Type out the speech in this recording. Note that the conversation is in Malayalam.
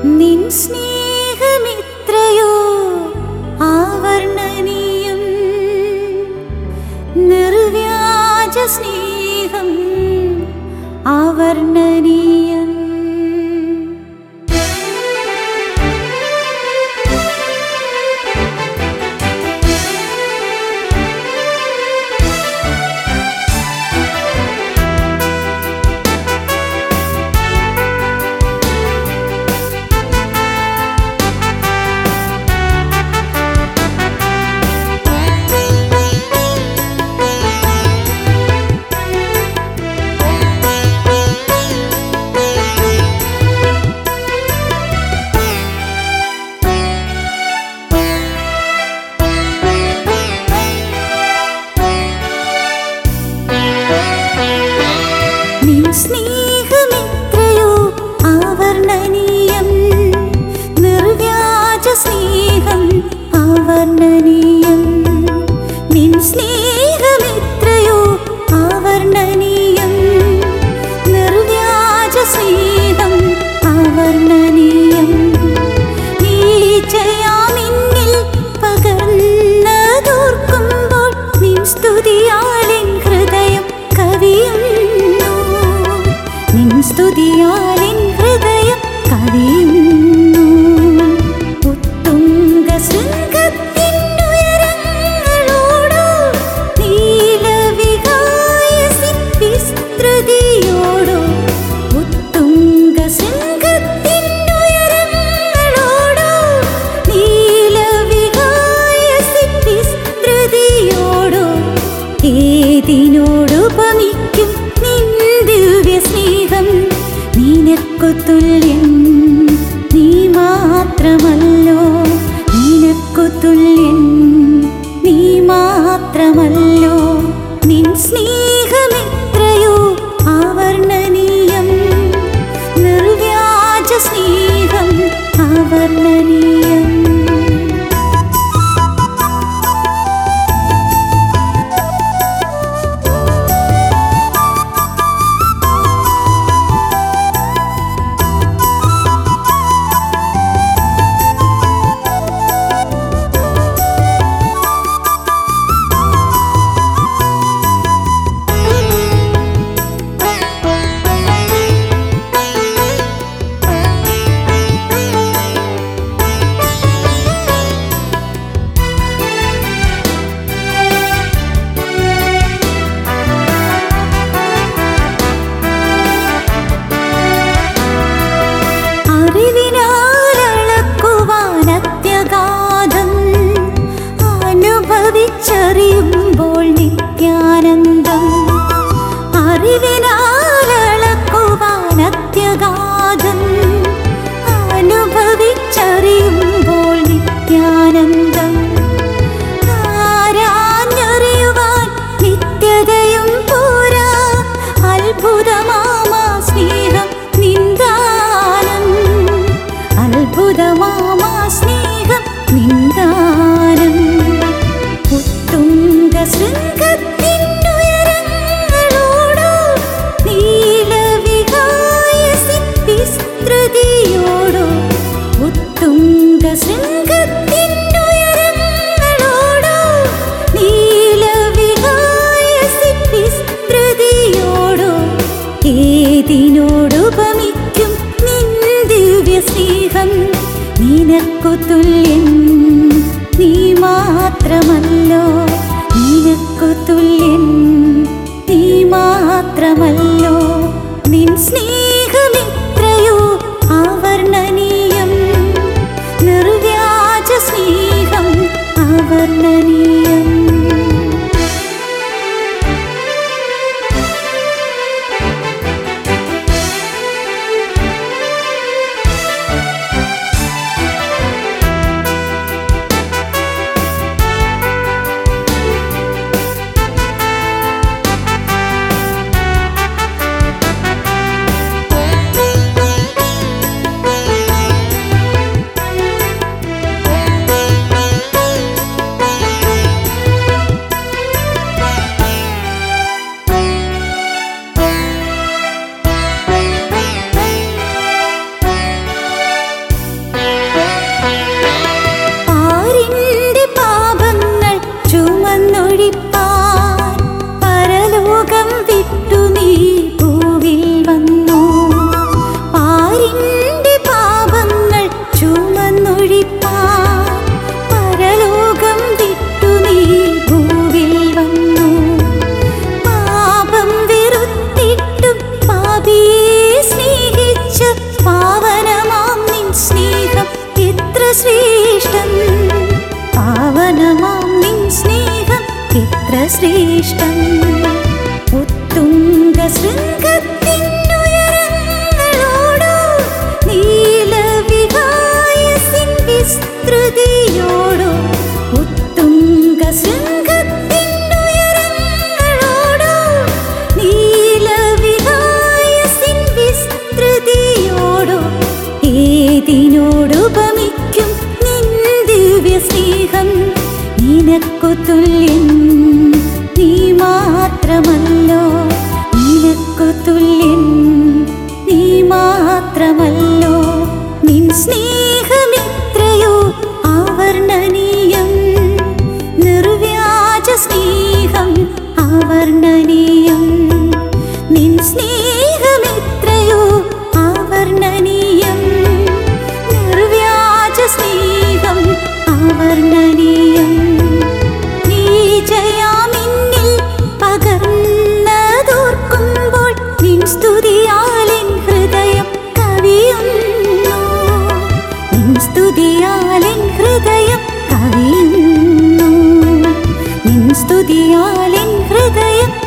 നിൻ സ്നേഹമിത്രയോ ആവർണ്ണനീയം, നിർവ്യാജ സ്നേഹം ആവർണ്ണനീയം. സ്നേഹമിത്രയോ ആവർണ്ണനീയം, നിർവ്യാജ സ്നേഹം ആവർണ്ണനീയം. നിൻ സ്നേഹമിത്രയോ ആവർണ്ണനീയം, നിർവ്യാജ സ്നേഹം ആവർണ്ണനീയം. നീച്ചയാമിന്നിൽ പകർന്നതോർക്കുമ്പോൾ നിൻ സ്തുതിയാലെൻ ഹൃദയം കവിയും, സ്തുതിയാലെൻ ഹൃദയം കവിയുന്നു. ഉത്തുംഗ ശൃംഗത്തിനുയരങ്ങളോടോ നീലവിഹായസിൻ വിസ്തൃതിയോടോ, ഉത്തുംഗ ശൃംഗത്തിനുയരങ്ങളോടോ നീലവിഹായസിൻ വിസ്തൃതിയോടോ, ഏതിനോടുപമിക്കും നിൻ ദിവ്യ സ്നേഹം? നിനക്കു തുല്യൻ നീ മാത്രമല്ലോ, നിനക്കു തുല്യൻ നീ മാത്രമല്ലോ. നിൻ സ്നേഹമിത്രയോ ആവർണ്ണനീയം, നിർവ്യാജ സ്നേഹം ആവർണ്ണനീയം. അറിയുമ്പോൾ നിത്യാനന്ദം, അറിവിനാലളക്കുവാൻ അത്യഗാധം, അനുഭവിച്ചറിയുമ്പോൾ നിത്യാനന്ദം. ആരാഞ്ഞറിയുവാൻ നിത്യതയും പോരാ, അത്ഭുതമാമാ സ്നേഹം നിന്ദാനം, അത്ഭുതമാമാ സ്നേഹം നിന്ദാനം. ഉത്തുംഗ ശൃംഗത്തിനുയരങ്ങളോടോ നീലവിഹായസിൻ വിസ്തൃതിയോടോ, ഉത്തുംഗ ശൃംഗത്തിനുയരങ്ങളോടോ നീലവിഹായസിൻ വിസ്തൃതിയോടോ, ഏതിനോടുപമിക്കും നിൻ ദിവ്യ സ്നേഹം? നിനക്കു തുല്യൻ നീ മാത്രമല്ലോ, നിനക്കു തുല്യൻ നീ മാത്രമല്ലോ. നിൻ സ്നേഹമിത്രയോ ആവർണ്ണനീയം, നിർവ്യാജ സ്നേഹം ആവർണ്ണനീയം. ഏതിനോടുപമിക്കും നിൻ ദിവ്യ സ്നേഹം നിനക്കു തുല്യൻ നീ മാത്രമല്ലോ നിനക്കു തുല്യൻ നീ മാത്രമല്ലോ നിൻ സ്നേഹമിത്രയോ അവർണ്ണനീയം നിർവ്യാജ സ്നേഹം അവർണ്ണനീയം നിൻ സ്നേഹമിത്രയോ അവർണ്ണനീയം നിർവ്യാജ സ്നേഹം അവർണ്ണനീയം നീ ജയാമിന്നിൽ പകർന്നതോർക്കുമ്പോൾ നിൻ സ്തുതിയാലെൻ ഹൃദയം കവിയുന്നു നിൻ സ്തുതിയാലെൻ ഹൃദയം കവിയുന്നു നിൻ സ്തുതിയാലെൻ ഹൃദയം